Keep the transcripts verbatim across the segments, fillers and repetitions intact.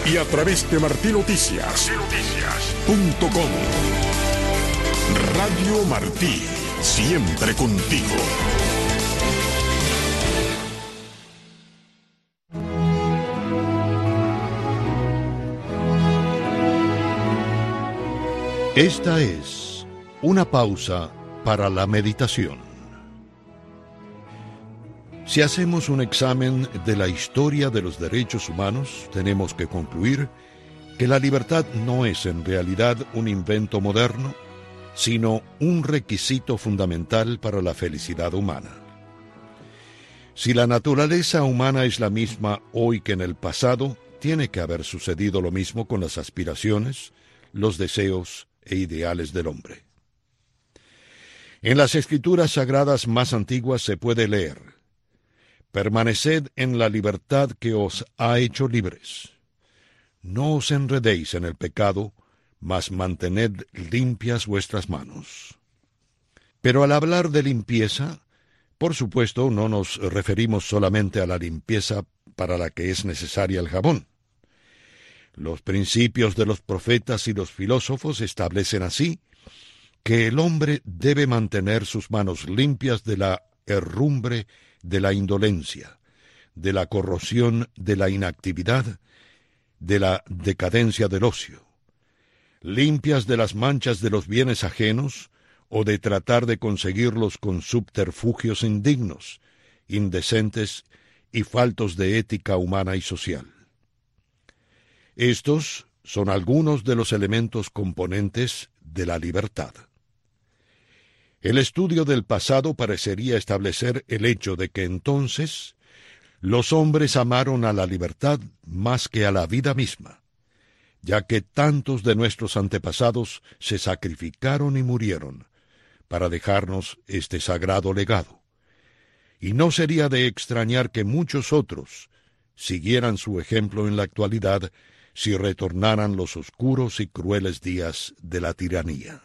y a través de martinoticias punto com. Radio Martí, siempre contigo. Esta es una pausa para la meditación. Si hacemos un examen de la historia de los derechos humanos, tenemos que concluir que la libertad no es en realidad un invento moderno, sino un requisito fundamental para la felicidad humana. Si la naturaleza humana es la misma hoy que en el pasado, tiene que haber sucedido lo mismo con las aspiraciones, los deseos e ideales del hombre. En las escrituras sagradas más antiguas se puede leer: permaneced en la libertad que os ha hecho libres. No os enredéis en el pecado, mas mantened limpias vuestras manos. Pero al hablar de limpieza, por supuesto no nos referimos solamente a la limpieza para la que es necesaria el jabón. Los principios de los profetas y los filósofos establecen así que el hombre debe mantener sus manos limpias de la herrumbre de la indolencia, de la corrosión de la inactividad, de la decadencia del ocio, limpias de las manchas de los bienes ajenos o de tratar de conseguirlos con subterfugios indignos, indecentes y faltos de ética humana y social. Estos son algunos de los elementos componentes de la libertad. El estudio del pasado parecería establecer el hecho de que entonces los hombres amaron a la libertad más que a la vida misma, ya que tantos de nuestros antepasados se sacrificaron y murieron para dejarnos este sagrado legado. Y no sería de extrañar que muchos otros siguieran su ejemplo en la actualidad si retornaran los oscuros y crueles días de la tiranía.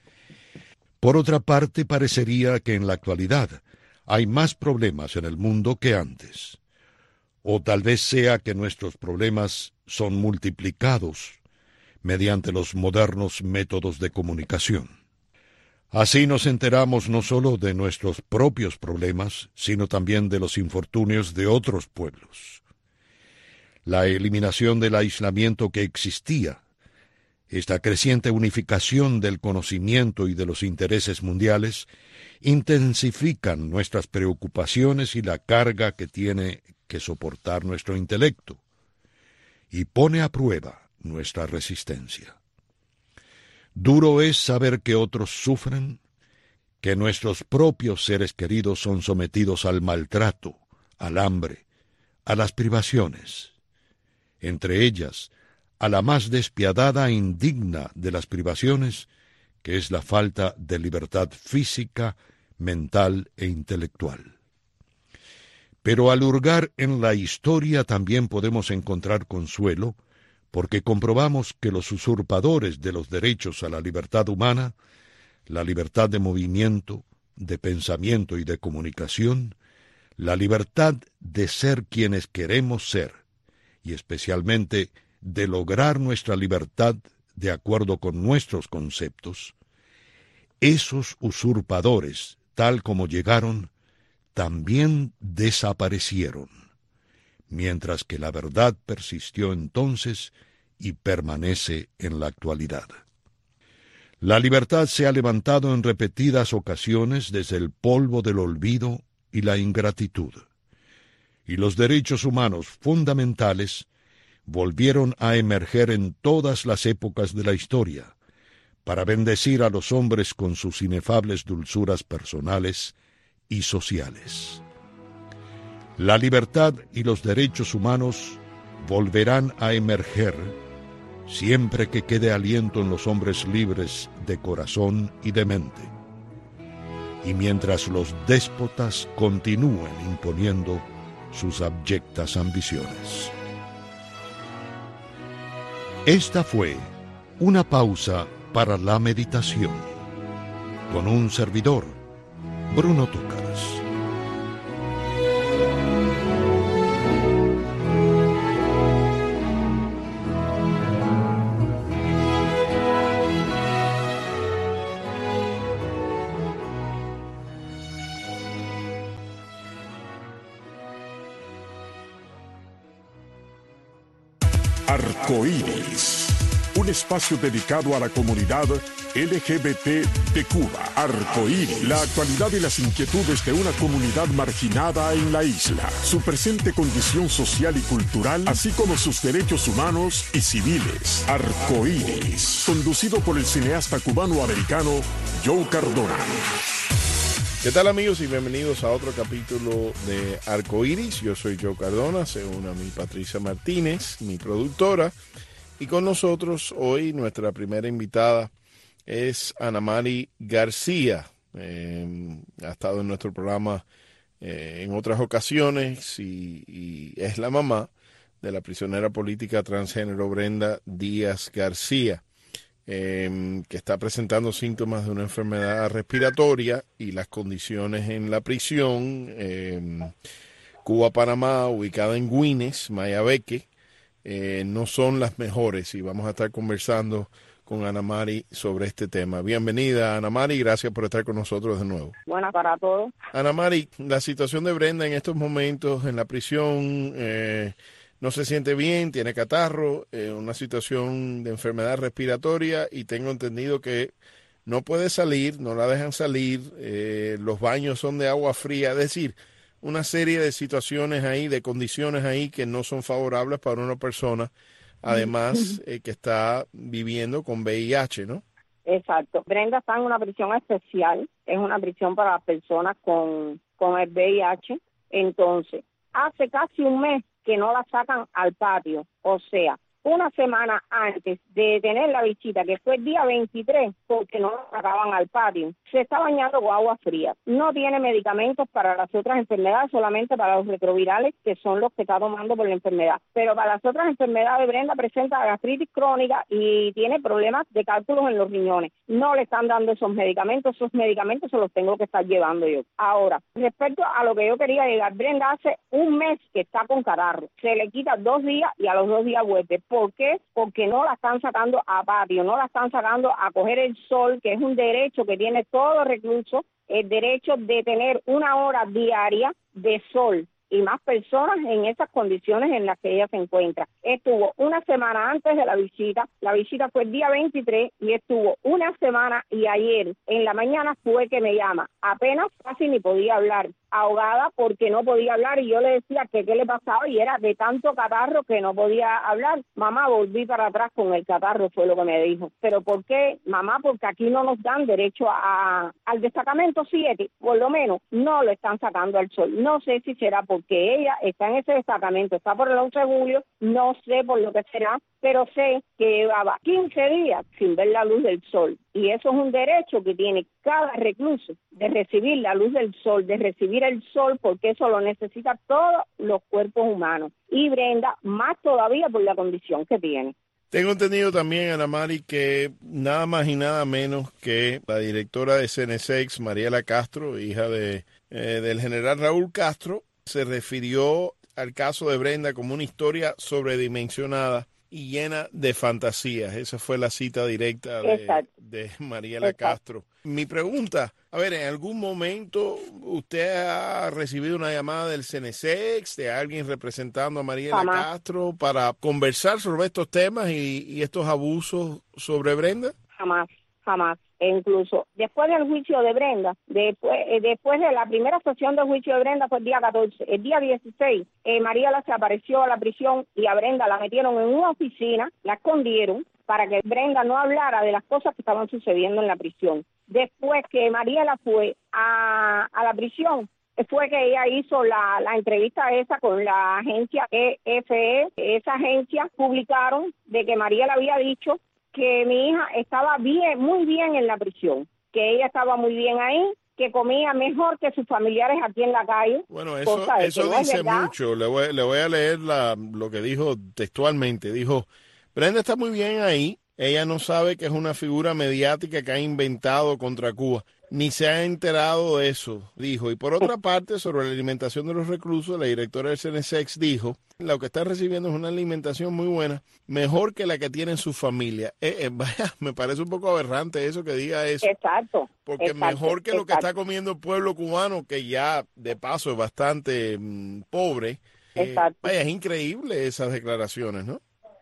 Por otra parte, parecería que en la actualidad hay más problemas en el mundo que antes. O tal vez sea que nuestros problemas son multiplicados mediante los modernos métodos de comunicación. Así nos enteramos no solo de nuestros propios problemas, sino también de los infortunios de otros pueblos. La eliminación del aislamiento que existía, esta creciente unificación del conocimiento y de los intereses mundiales, intensifican nuestras preocupaciones y la carga que tiene que soportar nuestro intelecto, y pone a prueba nuestra resistencia. Duro es saber que otros sufren, que nuestros propios seres queridos son sometidos al maltrato, al hambre, a las privaciones, entre ellas a la más despiadada e indigna de las privaciones, que es la falta de libertad física, mental e intelectual. Pero al hurgar en la historia también podemos encontrar consuelo, porque comprobamos que los usurpadores de los derechos a la libertad humana, la libertad de movimiento, de pensamiento y de comunicación, la libertad de ser quienes queremos ser, y especialmente de lograr nuestra libertad de acuerdo con nuestros conceptos, esos usurpadores, tal como llegaron, también desaparecieron, mientras que la verdad persistió entonces y permanece en la actualidad. La libertad se ha levantado en repetidas ocasiones desde el polvo del olvido y la ingratitud, y los derechos humanos fundamentales volvieron a emerger en todas las épocas de la historia, para bendecir a los hombres con sus inefables dulzuras personales y sociales. La libertad y los derechos humanos volverán a emerger siempre que quede aliento en los hombres libres de corazón y de mente, y mientras los déspotas continúen imponiendo sus abyectas ambiciones. Esta fue una pausa para la meditación, con un servidor, Bruno Túcaras. Arcoíris, un espacio dedicado a la comunidad L G B T de Cuba. Arcoíris, la actualidad y las inquietudes de una comunidad marginada en la isla, su presente condición social y cultural, así como sus derechos humanos y civiles. Arcoíris, conducido por el cineasta cubano-americano Joe Cardona. ¿Qué tal, amigos? Y bienvenidos a otro capítulo de Arcoíris. Yo soy Joe Cardona, se une a mi Patricia Martínez, mi productora. Y con nosotros hoy nuestra primera invitada es Ana Mari García. Eh, ha estado en nuestro programa eh, en otras ocasiones y, y es la mamá de la prisionera política transgénero Brenda Díaz García, eh, que está presentando síntomas de una enfermedad respiratoria y las condiciones en la prisión eh, Cuba-Panamá, ubicada en Güines, Mayabeque, eh, no son las mejores, y vamos a estar conversando con Ana Mari sobre este tema. Bienvenida, Ana Mari, gracias por estar con nosotros de nuevo. Buenas para todos. Ana Mari, la situación de Brenda en estos momentos en la prisión, eh, no se siente bien, tiene catarro, eh, una situación de enfermedad respiratoria, y tengo entendido que no puede salir, no la dejan salir, eh, los baños son de agua fría, es decir, una serie de situaciones ahí, de condiciones ahí que no son favorables para una persona, además eh, que está viviendo con V I H, ¿no? Exacto. Brenda está en una prisión especial, es una prisión para personas con, con el V I H. Entonces, hace casi un mes que no la sacan al patio, o sea, una semana antes de tener la visita, que fue el día veintitrés, porque no la sacaban al patio, se está bañando con agua fría. No tiene medicamentos para las otras enfermedades, solamente para los retrovirales, que son los que está tomando por la enfermedad. Pero para las otras enfermedades, Brenda presenta gastritis crónica y tiene problemas de cálculos en los riñones. No le están dando esos medicamentos, esos medicamentos se los tengo que estar llevando yo. Ahora, respecto a lo que yo quería llegar, Brenda hace un mes que está con catarro. Se le quita dos días y a los dos días vuelve. ¿Por qué? Porque no la están sacando a patio, no la están sacando a coger el sol, que es un derecho que tiene todo recluso, el derecho de tener una hora diaria de sol, y más personas en esas condiciones en las que ella se encuentra. Estuvo una semana antes de la visita, la visita fue el día veintitrés, y estuvo una semana, y ayer en la mañana fue que me llama, apenas casi ni podía hablar, ahogada porque no podía hablar, y yo le decía que qué le pasaba, y era de tanto catarro que no podía hablar. Mamá, volví para atrás con el catarro, fue lo que me dijo. ¿Pero por qué, mamá? Porque aquí no nos dan derecho a, al destacamento siete, por lo menos no lo están sacando al sol. No sé si será porque ella está en ese destacamento, está por el once de julio, no sé por lo que será, pero sé que llevaba quince días sin ver la luz del sol, y eso es un derecho que tiene cada recluso, de recibir la luz del sol, de recibir el sol, porque eso lo necesitan todos los cuerpos humanos, y Brenda más todavía por la condición que tiene. Tengo entendido también, Ana Mari, que nada más y nada menos que la directora de C N S E X, Mariela Castro, hija de eh, del general Raúl Castro, se refirió al caso de Brenda como una historia sobredimensionada y llena de fantasías. Esa fue la cita directa de, de Mariela Exacto. Castro. Mi pregunta, a ver, ¿en algún momento usted ha recibido una llamada del C N S E X, de alguien representando a Mariela Jamás. Castro, para conversar sobre estos temas y, y estos abusos sobre Brenda? Jamás, jamás. E incluso después del juicio de Brenda, después, eh, después de la primera sesión del juicio de Brenda fue el día catorce, el día dieciséis, eh, Mariela se apareció a la prisión y a Brenda la metieron en una oficina, la escondieron para que Brenda no hablara de las cosas que estaban sucediendo en la prisión. Después que Mariela fue a, a la prisión, fue que ella hizo la, la entrevista esa con la agencia E F E. Esa agencia publicaron de que Mariela había dicho que mi hija estaba bien, muy bien en la prisión, que ella estaba muy bien ahí, que comía mejor que sus familiares aquí en la calle. Bueno, eso, eso no dice mucho. Le voy, le voy a leer la, lo que dijo textualmente. Dijo, Brenda está muy bien ahí. Ella no sabe que es una figura mediática que ha inventado contra Cuba. Ni se ha enterado de eso, dijo. Y por otra parte, sobre la alimentación de los reclusos, la directora del C N S E X dijo, lo que está recibiendo es una alimentación muy buena, mejor que la que tienen su familia. Eh, eh, vaya, me parece un poco aberrante eso que diga eso. Exacto. Porque exacto, mejor que exacto. lo que está comiendo el pueblo cubano, que ya de paso es bastante mmm, pobre. Eh, vaya, es increíble esas declaraciones, ¿no?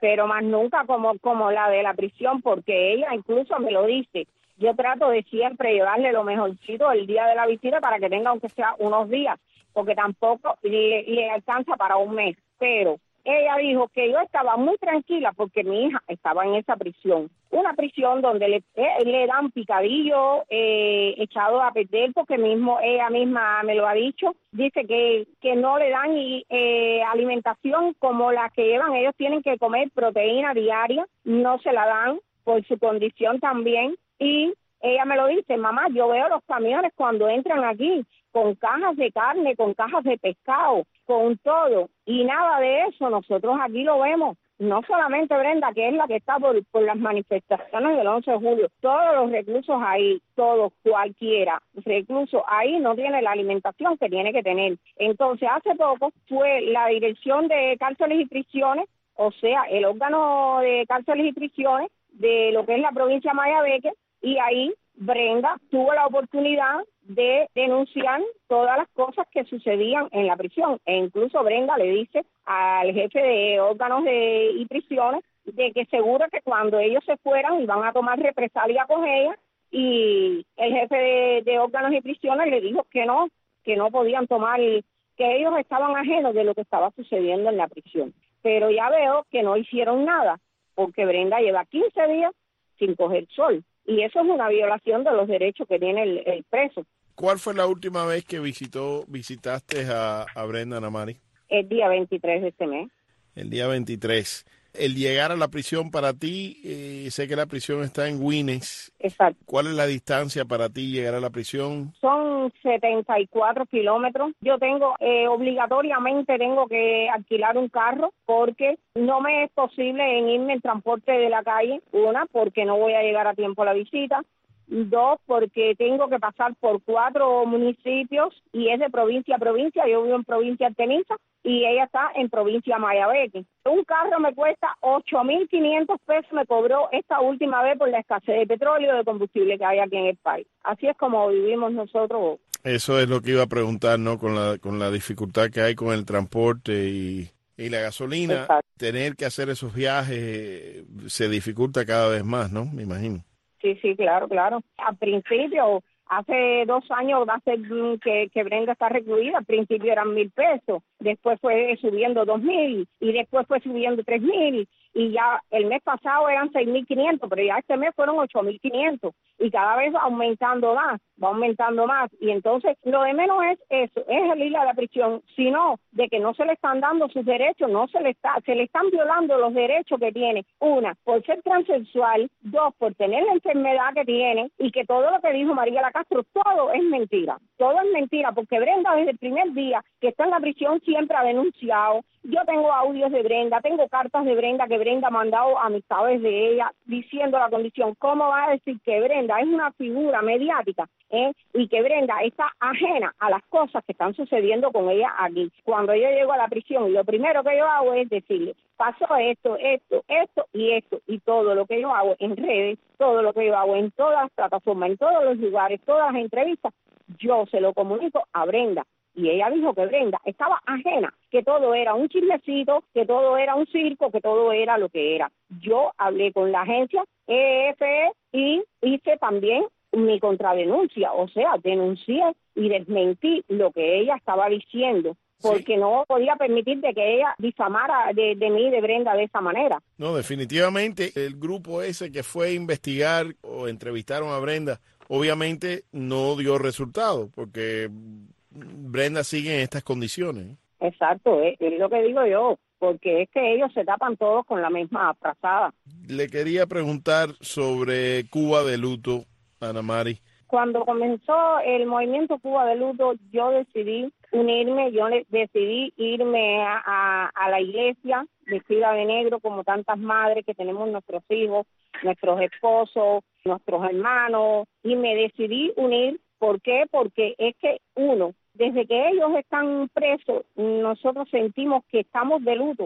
pero más nunca como, como la de la prisión, porque ella incluso me lo dice. Yo trato de siempre llevarle lo mejorcito el día de la visita para que tenga aunque sea unos días, porque tampoco le, le alcanza para un mes, pero ella dijo que yo estaba muy tranquila porque mi hija estaba en esa prisión, una prisión donde le, eh, le dan picadillo, eh, echado a perder, porque mismo ella misma me lo ha dicho, dice que, que no le dan eh, alimentación como la que llevan, ellos tienen que comer proteína diaria, no se la dan por su condición también, y ella me lo dice, mamá, yo veo los camiones cuando entran aquí, con cajas de carne, con cajas de pescado, con todo, y nada de eso, nosotros aquí lo vemos, no solamente Brenda, que es la que está por, por las manifestaciones del once de julio, todos los reclusos ahí, todos, cualquiera, recluso ahí no tiene la alimentación que tiene que tener. Entonces, hace poco fue la Dirección de Cárceles y Prisiones, o sea, el órgano de cárceles y prisiones de lo que es la provincia de Mayabeque, y ahí Brenda tuvo la oportunidad de denunciar todas las cosas que sucedían en la prisión, e incluso Brenda le dice al jefe de órganos de, y prisiones de que seguro que cuando ellos se fueran iban a tomar represalia con ella, y el jefe de, de órganos y prisiones le dijo que no, que no podían tomar, que ellos estaban ajenos de lo que estaba sucediendo en la prisión. Pero ya veo que no hicieron nada, porque Brenda lleva quince días sin coger sol, y eso es una violación de los derechos que tiene el, el preso. ¿Cuál fue la última vez que visitó visitaste a, a Brenda Anamari? El día veintitrés de este mes. El día veintitrés. El llegar a la prisión para ti, eh, sé que la prisión está en Gwynedd. Exacto. ¿Cuál es la distancia para ti llegar a la prisión? Son setenta y cuatro kilómetros. Yo tengo, eh, obligatoriamente tengo que alquilar un carro porque no me es posible en irme en transporte de la calle. Una, porque no voy a llegar a tiempo a la visita. Dos, porque tengo que pasar por cuatro municipios y es de provincia a provincia. Yo vivo en provincia de Artemisa y ella está en provincia de Mayabeque. Un carro me cuesta ocho mil quinientos pesos, me cobró esta última vez por la escasez de petróleo y de combustible que hay aquí en el país. Así es como vivimos nosotros. Eso es lo que iba a preguntar, ¿no? Con la, con la dificultad que hay con el transporte y, y la gasolina. Exacto. Tener que hacer esos viajes se dificulta cada vez más, ¿no? Me imagino. Sí, sí, claro, claro. Al principio, hace dos años hace que, que Brenda está recluida, al principio eran mil pesos, después fue subiendo dos mil y después fue subiendo tres mil y ya el mes pasado eran seis mil quinientos, pero ya este mes fueron ocho mil quinientos y cada vez va aumentando más, va aumentando más y entonces lo de menos es eso, es el ir a la prisión, sino de que no se le están dando sus derechos, no se le está, se le están violando los derechos que tiene, una, por ser transexual, dos, por tener la enfermedad que tiene y que todo lo que dijo María La Castro, todo es mentira, todo es mentira, porque Brenda desde el primer día que está en la prisión siempre ha denunciado. Yo tengo audios de Brenda, tengo cartas de Brenda que Brenda ha mandado a amistades de ella diciendo la condición. ¿Cómo va a decir que Brenda es una figura mediática eh? y que Brenda está ajena a las cosas que están sucediendo con ella aquí? Cuando yo llego a la prisión, lo primero que yo hago es decirle, pasó esto, esto, esto y esto, y todo lo que yo hago en redes, todo lo que yo hago en todas las plataformas, en todos los lugares, todas las entrevistas, yo se lo comunico a Brenda. Y ella dijo que Brenda estaba ajena, que todo era un chismecito, que todo era un circo, que todo era lo que era. Yo hablé con la agencia E F E y hice también mi contradenuncia, o sea, denuncié y desmentí lo que ella estaba diciendo, porque sí. No podía permitir de que ella difamara de, de mí, de Brenda, de esa manera. No, definitivamente el grupo ese que fue a investigar o entrevistaron a Brenda, obviamente no dio resultado, porque Brenda sigue en estas condiciones. Exacto, es, es lo que digo yo, porque es que ellos se tapan todos con la misma frazada. Le quería preguntar sobre Cuba de luto, Anamari. Cuando comenzó el movimiento Cuba de luto, yo decidí unirme, yo decidí irme a, a, a la iglesia vestida de negro como tantas madres que tenemos nuestros hijos, nuestros esposos, nuestros hermanos, y me decidí unir. ¿Por qué? Porque es que uno, desde que ellos están presos, nosotros sentimos que estamos de luto.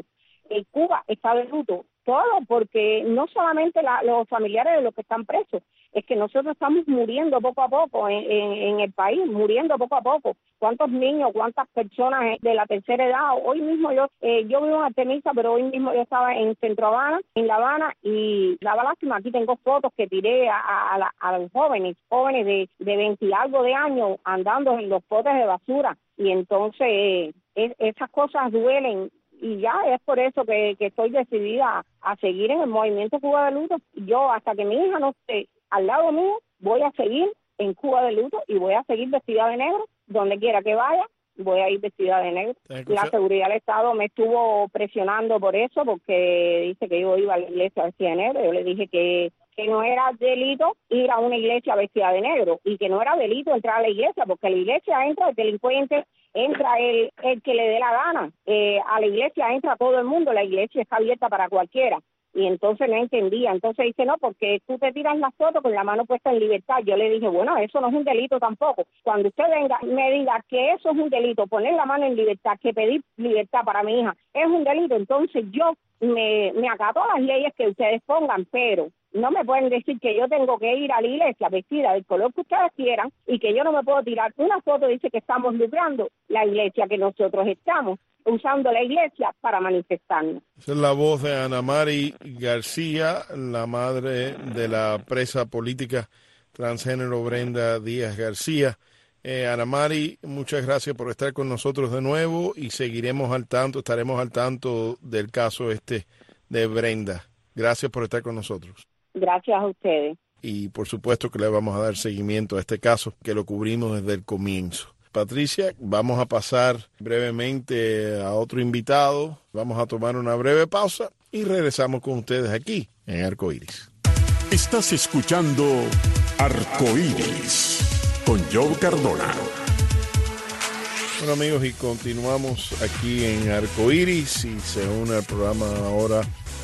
eh, Cuba está de luto. Todo porque no solamente la, los familiares de los que están presos, es que nosotros estamos muriendo poco a poco en, en, en el país, muriendo poco a poco. ¿Cuántos niños, cuántas personas de la tercera edad? Hoy mismo yo eh, yo vivo en Artemisa, pero hoy mismo yo estaba en Centro Habana, en La Habana, y daba lástima. Aquí tengo fotos que tiré a, a, a, a los jóvenes, jóvenes de, de veinte y algo de años andando en los potes de basura. Y entonces eh, es, esas cosas duelen. Y ya es por eso que, que estoy decidida a seguir en el movimiento Cuba de Luto. Yo, hasta que mi hija no esté al lado mío, voy a seguir en Cuba de Luto y voy a seguir vestida de negro. Donde quiera que vaya, voy a ir vestida de negro. La seguridad del Estado me estuvo presionando por eso, porque dice que yo iba a la iglesia vestida de negro. Yo le dije que, que no era delito ir a una iglesia vestida de negro y que no era delito entrar a la iglesia, porque a la iglesia entra el delincuente, entra el, el que le dé la gana. Eh, a la iglesia entra todo el mundo, la iglesia está abierta para cualquiera. Y entonces no entendía. Entonces dice, no, porque tú te tiras la foto con la mano puesta en libertad. Yo le dije, bueno, eso no es un delito tampoco. Cuando usted venga y me diga que eso es un delito, poner la mano en libertad, que pedir libertad para mi hija es un delito, entonces yo me, me acato a las leyes que ustedes pongan, pero no me pueden decir que yo tengo que ir a la iglesia vestida del color que ustedes quieran y que yo no me puedo tirar una foto. Dice que estamos lucrando la iglesia, que nosotros estamos usando la iglesia para manifestarnos. Esa es la voz de Ana Mari García, la madre de la presa política transgénero Brenda Díaz García. Eh, Ana Mari, muchas gracias por estar con nosotros de nuevo y seguiremos al tanto, estaremos al tanto del caso este de Brenda. Gracias por estar con nosotros. Gracias a ustedes. Y por supuesto que le vamos a dar seguimiento a este caso, que lo cubrimos desde el comienzo. Patricia, vamos a pasar brevemente a otro invitado, vamos a tomar una breve pausa y regresamos con ustedes aquí en Arcoíris. Estás escuchando Arcoíris con Joe Cardona. Bueno amigos, y continuamos aquí en Arcoíris y se une al programa ahora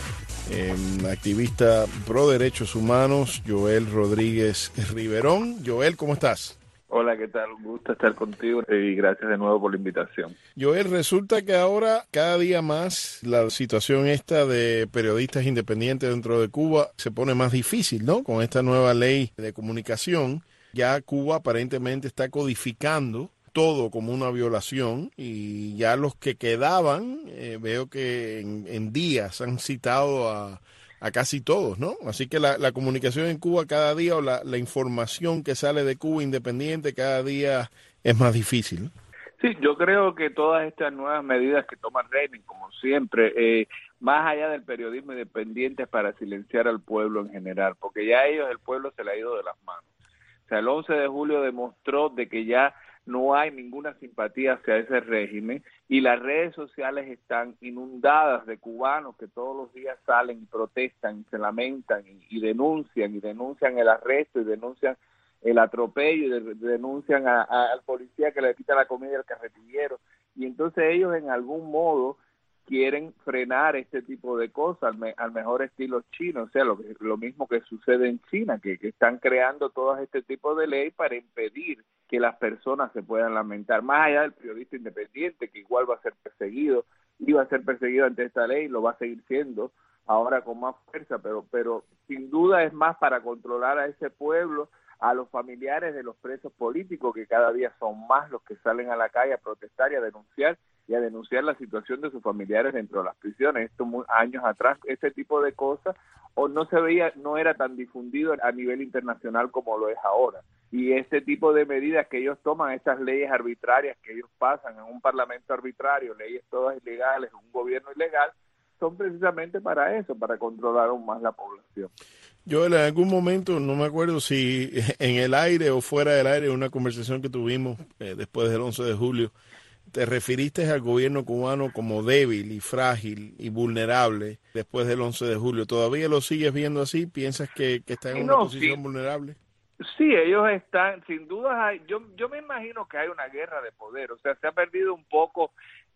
eh, activista pro derechos humanos, Joel Rodríguez Riverón. Joel, ¿cómo estás? Hola, ¿qué tal? Un gusto estar contigo y gracias de nuevo por la invitación. Joel, resulta que ahora cada día más la situación esta de periodistas independientes dentro de Cuba se pone más difícil, ¿no? Con esta nueva ley de comunicación, ya Cuba aparentemente está codificando todo como una violación y ya los que quedaban, eh, veo que en, en días han citado a... a casi todos, ¿no? Así que la, la comunicación en Cuba cada día o la, la información que sale de Cuba independiente cada día es más difícil. Sí, yo creo que todas estas nuevas medidas que toma el régimen, como siempre, eh, más allá del periodismo independiente es para silenciar al pueblo en general, porque ya a ellos el pueblo se le ha ido de las manos. O sea, el once de julio demostró de que ya no hay ninguna simpatía hacia ese régimen y las redes sociales están inundadas de cubanos que todos los días salen y protestan y se lamentan y, y denuncian y denuncian el arresto y denuncian el atropello y de, denuncian a, a, al policía que le quita la comida al carretillero y entonces ellos en algún modo quieren frenar este tipo de cosas al, me, al mejor estilo chino, o sea, lo, lo mismo que sucede en China, que, que están creando todo este tipo de ley para impedir que las personas se puedan lamentar, más allá del periodista independiente, que igual va a ser perseguido, iba a ser perseguido ante esta ley, lo va a seguir siendo, ahora con más fuerza, pero, pero sin duda es más para controlar a ese pueblo, a los familiares de los presos políticos, que cada día son más los que salen a la calle a protestar y a denunciar, y a denunciar la situación de sus familiares dentro de las prisiones. Esto muy, años atrás, este tipo de cosas, o no se veía, no era tan difundido a nivel internacional como lo es ahora. Y este tipo de medidas que ellos toman, estas leyes arbitrarias que ellos pasan en un parlamento arbitrario, leyes todas ilegales, un gobierno ilegal, son precisamente para eso, para controlar aún más la población. Yo en algún momento, no me acuerdo si en el aire o fuera del aire, una conversación que tuvimos eh, después del once de julio, te referiste al gobierno cubano como débil y frágil y vulnerable después del once de julio. ¿Todavía lo sigues viendo así? ¿Piensas que, que está en una no, posición sí. vulnerable? Sí, ellos están, sin duda, hay, yo, yo me imagino que hay una guerra de poder, o sea, se ha perdido un poco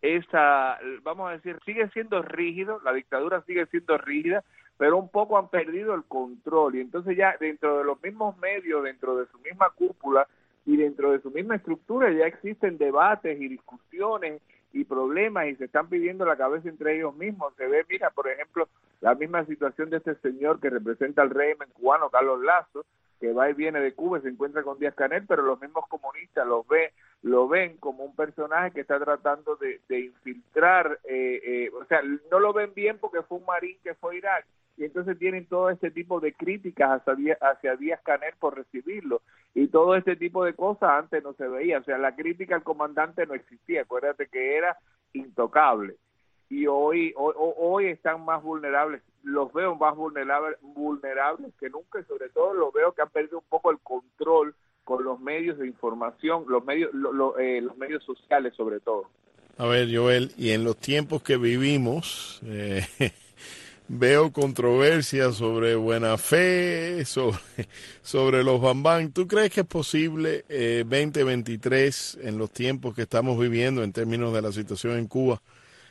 esa, vamos a decir, sigue siendo rígido, la dictadura sigue siendo rígida, pero un poco han perdido el control, y entonces ya dentro de los mismos medios, dentro de su misma cúpula, y dentro de su misma estructura ya existen debates y discusiones y problemas y se están pidiendo la cabeza entre ellos mismos. Se ve, mira, por ejemplo, la misma situación de este señor que representa al régimen cubano, Carlos Lazo, que va y viene de Cuba y se encuentra con Díaz-Canel, pero los mismos comunistas los ve, lo ven como un personaje que está tratando de, de infiltrar, eh, eh, o sea, no lo ven bien porque fue un marín que fue a Irak, y entonces tienen todo este tipo de críticas hacia, hacia Díaz-Canel por recibirlo, y todo este tipo de cosas antes no se veía, o sea, la crítica al comandante no existía, acuérdate que era intocable, y hoy, hoy, hoy están más vulnerables, los veo más vulnerables, vulnerables que nunca, y sobre todo los veo que han perdido un poco el control con los medios de información, los medios, lo, lo, eh, los medios sociales sobre todo. A ver, Joel, y en los tiempos que vivimos, eh, veo controversias sobre buena fe, sobre, sobre los bambán. ¿Tú crees que es posible eh, veinte veintitrés, en los tiempos que estamos viviendo en términos de la situación en Cuba,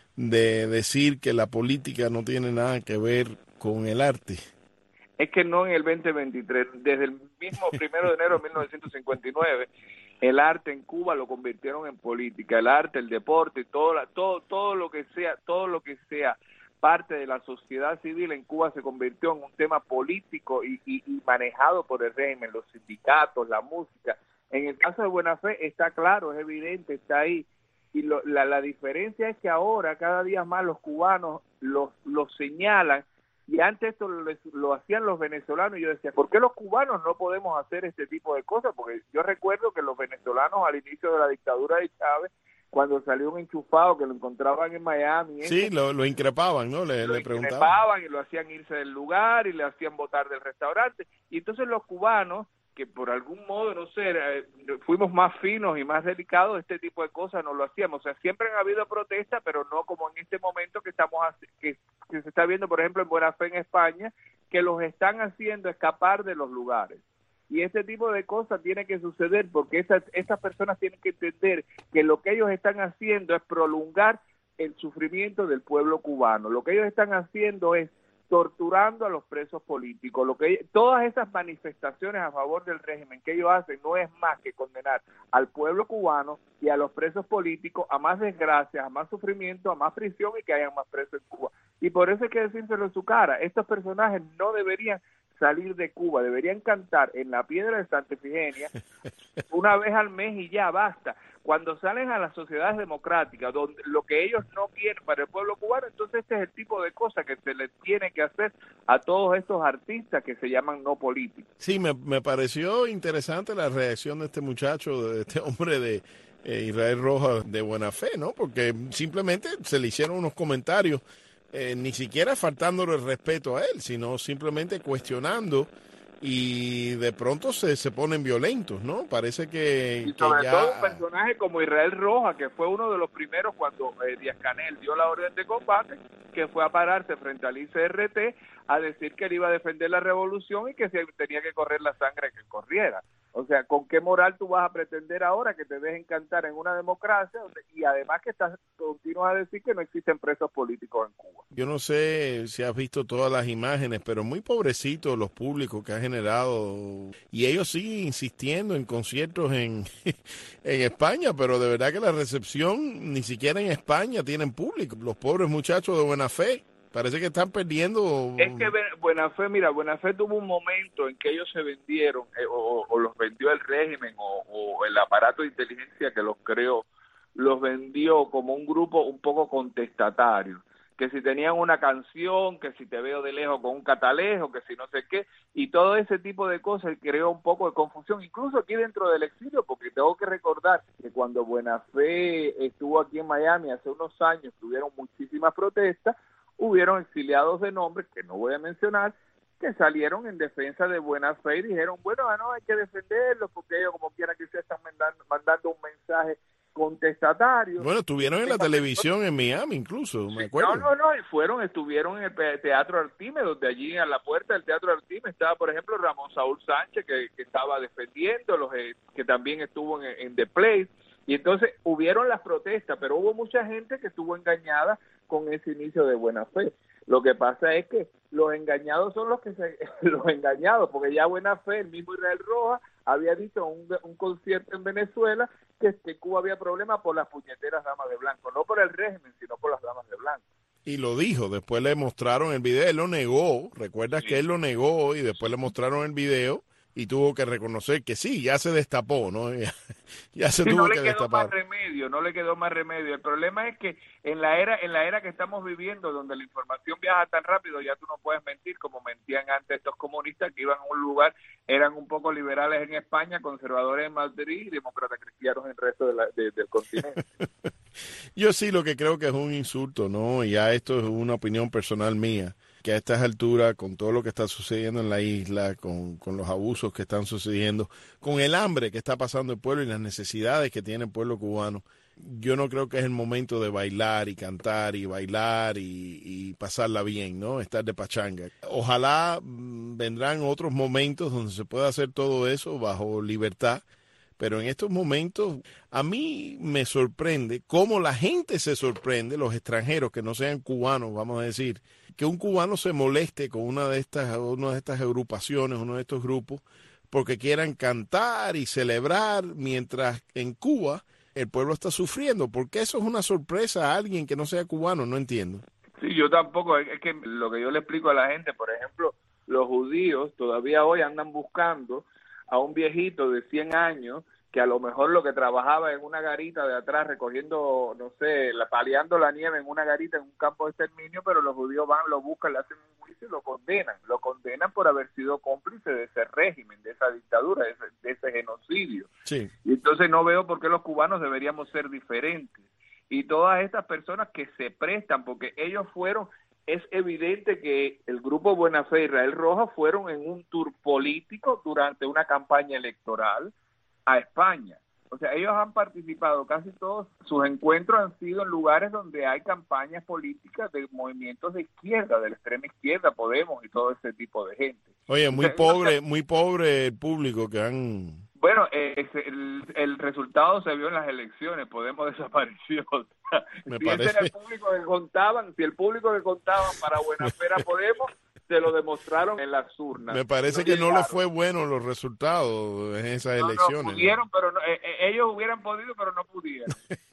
de decir que la política no tiene nada que ver con el arte? Es que no en el veinte veintitrés, desde el mismo primero de enero de mil novecientos cincuenta y nueve, el arte en Cuba lo convirtieron en política, el arte, el deporte, todo, la, todo, todo lo que sea, todo lo que sea parte de la sociedad civil en Cuba se convirtió en un tema político y, y, y manejado por el régimen, los sindicatos, la música. En el caso de Buena Fe está claro, es evidente, está ahí. Y lo, la, la diferencia es que ahora cada día más los cubanos los, los señalan, y antes esto lo, lo hacían los venezolanos, y yo decía, ¿por qué los cubanos no podemos hacer este tipo de cosas? Porque yo recuerdo que los venezolanos al inicio de la dictadura de Chávez, cuando salió un enchufado que lo encontraban en Miami, sí, lo, lo increpaban, ¿no? Le, lo le preguntaban. increpaban y lo hacían irse del lugar y le hacían botar del restaurante, y entonces los cubanos, que por algún modo, no sé, fuimos más finos y más delicados, este tipo de cosas no lo hacíamos. O sea, siempre han habido protestas, pero no como en este momento que estamos que, que se está viendo, por ejemplo, en Buena Fe en España, que los están haciendo escapar de los lugares. Y este tipo de cosas tiene que suceder porque esas, esas personas tienen que entender que lo que ellos están haciendo es prolongar el sufrimiento del pueblo cubano. Lo que ellos están haciendo es torturando a los presos políticos. Lo que todas esas manifestaciones a favor del régimen que ellos hacen no es más que condenar al pueblo cubano y a los presos políticos a más desgracias, a más sufrimiento, a más prisión y que hayan más presos en Cuba. Y por eso hay que decírselo en su cara. Estos personajes no deberían salir de Cuba, deberían cantar en la Piedra de Santa Ifigenia una vez al mes y ya basta. Cuando salen a las sociedades democráticas, donde lo que ellos no quieren para el pueblo cubano, entonces este es el tipo de cosas que se les tiene que hacer a todos estos artistas que se llaman no políticos. Sí, me, me pareció interesante la reacción de este muchacho, de este hombre de eh, Israel Rojas de Buena Fe, ¿no? Porque simplemente se le hicieron unos comentarios, eh, ni siquiera faltándole el respeto a él, sino simplemente cuestionando, y de pronto se, se ponen violentos, ¿no? Parece que, y sobre que ya... todo un personaje como Israel Rojas, que fue uno de los primeros cuando eh, Díaz-Canel dio la orden de combate, que fue a pararse frente al I C R T a decir que él iba a defender la revolución y que se tenía que correr la sangre que corriera. O sea, ¿con qué moral tú vas a pretender ahora que te dejen cantar en una democracia y además que estás continúas a decir que no existen presos políticos en Cuba? Yo no sé si has visto todas las imágenes, pero muy pobrecitos los públicos que ha generado, y ellos siguen insistiendo en conciertos en, en España, pero de verdad que la recepción ni siquiera en España tienen público. Los pobres muchachos de Buena Fe parece que están perdiendo. Es que Buena Fe, mira, Buena Fe tuvo un momento en que ellos se vendieron, eh, o, o los vendió el régimen, o, o el aparato de inteligencia que los creó, los vendió como un grupo un poco contestatario, que si tenían una canción, que si te veo de lejos con un catalejo, que si no sé qué, y todo ese tipo de cosas creó un poco de confusión, incluso aquí dentro del exilio, porque tengo que recordar que cuando Buena Fe estuvo aquí en Miami hace unos años, tuvieron muchísimas protestas, hubieron exiliados de nombre, que no voy a mencionar, que salieron en defensa de Buena Fe y dijeron, bueno, no, hay que defenderlos, porque ellos como quiera que sea están mandando, mandando un mensaje contestatario. Bueno, estuvieron en la televisión en Miami incluso, me acuerdo. No, no, no, y fueron, estuvieron en el Teatro Artime, donde allí a la puerta del Teatro Artime estaba, por ejemplo, Ramón Saúl Sánchez, que, que estaba defendiendo, los eh, que también estuvo en, en The Place, y entonces hubieron las protestas, pero hubo mucha gente que estuvo engañada con ese inicio de Buena Fe. Lo que pasa es que los engañados son los que se, los engañados, porque ya Buena Fe, el mismo Israel Rojas, había dicho un, un concierto en Venezuela que, que Cuba había problemas por las puñeteras damas de blanco, no por el régimen, sino por las damas de blanco. Y lo dijo, después le mostraron el video, él lo negó, recuerdas sí. que él lo negó y después le mostraron el video y tuvo que reconocer que sí, ya se destapó, ¿no? Ya, ya se sí, tuvo no que le quedó destapar. más remedio, no le quedó más remedio. El problema es que en la era en la era que estamos viviendo, donde la información viaja tan rápido, ya tú no puedes mentir como mentían antes estos comunistas que iban a un lugar, eran un poco liberales en España, conservadores en Madrid y demócratas cristianos en el resto de la, de, del continente. Yo sí lo que creo que es un insulto, ¿no? Y ya esto es una opinión personal mía, que a estas alturas, con todo lo que está sucediendo en la isla, con, con los abusos que están sucediendo, con el hambre que está pasando el pueblo y las necesidades que tiene el pueblo cubano, yo no creo que es el momento de bailar y cantar y bailar y, y pasarla bien, ¿no? Estar de pachanga. Ojalá mmm, vendrán otros momentos donde se pueda hacer todo eso bajo libertad. Pero en estos momentos a mí me sorprende cómo la gente se sorprende, los extranjeros que no sean cubanos, vamos a decir, que un cubano se moleste con una de estas, una de estas agrupaciones, uno de estos grupos, porque quieran cantar y celebrar, mientras en Cuba el pueblo está sufriendo. Porque eso es una sorpresa a alguien que no sea cubano, no entiendo. Sí, yo tampoco, es que lo que yo le explico a la gente, por ejemplo, los judíos todavía hoy andan buscando a un viejito de cien años que a lo mejor lo que trabajaba en una garita de atrás recogiendo, no sé, la, paliando la nieve en una garita en un campo de exterminio, pero los judíos van, lo buscan, le hacen un juicio y lo condenan. Lo condenan por haber sido cómplice de ese régimen, de esa dictadura, de ese, de ese genocidio. Sí. Y entonces no veo por qué los cubanos deberíamos ser diferentes. Y todas estas personas que se prestan, porque ellos fueron... Es evidente que el Grupo Buena Fe Israel Rojas fueron en un tour político durante una campaña electoral a España. O sea, ellos han participado, casi todos sus encuentros han sido en lugares donde hay campañas políticas de movimientos de izquierda, de la extrema izquierda, Podemos y todo ese tipo de gente. Oye, muy o sea, pobre, muy pobre el público que han... Bueno, eh, el, el resultado se vio en las elecciones, Podemos desapareció. O sea, Me si parece... ese era el público que contaban, si el público que contaban para Buena Fe era Podemos, se lo demostraron en las urnas. Me parece no que llegaron. no les fue bueno los resultados en esas no, elecciones. No, pudieron, ¿no? pero no, eh, ellos hubieran podido, pero no pudieron.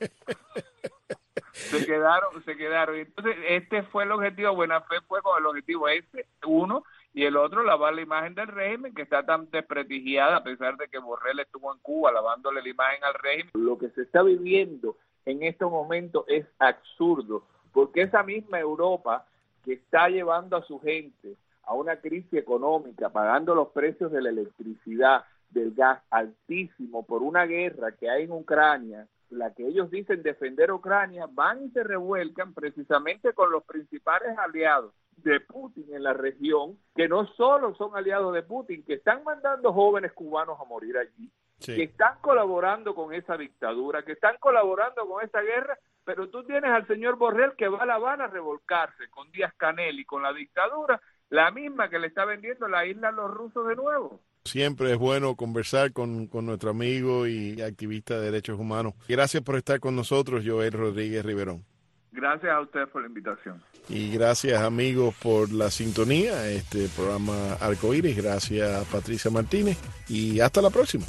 se quedaron, se quedaron. Entonces, este fue el objetivo, Buena Fe fue con el objetivo ese, uno, y el otro, lavar la imagen del régimen, que está tan desprestigiada, a pesar de que Borrell estuvo en Cuba lavándole la imagen al régimen. Lo que se está viviendo en estos momentos es absurdo, porque esa misma Europa que está llevando a su gente a una crisis económica, pagando los precios de la electricidad, del gas altísimo por una guerra que hay en Ucrania, la que ellos dicen defender Ucrania, van y se revuelcan precisamente con los principales aliados de Putin en la región, que no solo son aliados de Putin, que están mandando jóvenes cubanos a morir allí, sí. que están colaborando con esa dictadura, que están colaborando con esa guerra, pero tú tienes al señor Borrell que va a La Habana a revolcarse con Díaz-Canel y con la dictadura, la misma que le está vendiendo la isla a los rusos de nuevo. Siempre es bueno conversar con, con nuestro amigo y activista de derechos humanos. Gracias por estar con nosotros, Joel Rodríguez Riverón. Gracias a ustedes por la invitación. Y gracias, amigos, por la sintonía, este programa Arcoíris. Gracias, Patricia Martínez. Y hasta la próxima.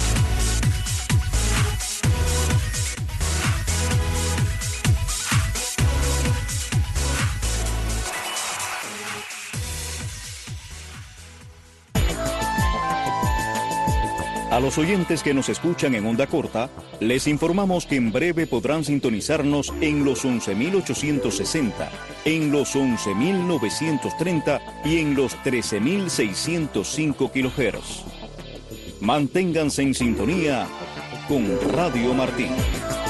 A los oyentes que nos escuchan en onda corta, les informamos que en breve podrán sintonizarnos en los once mil ochocientos sesenta, en los once mil novecientos treinta y en los trece mil seiscientos cinco kilohertz. Manténganse en sintonía con Radio Martín.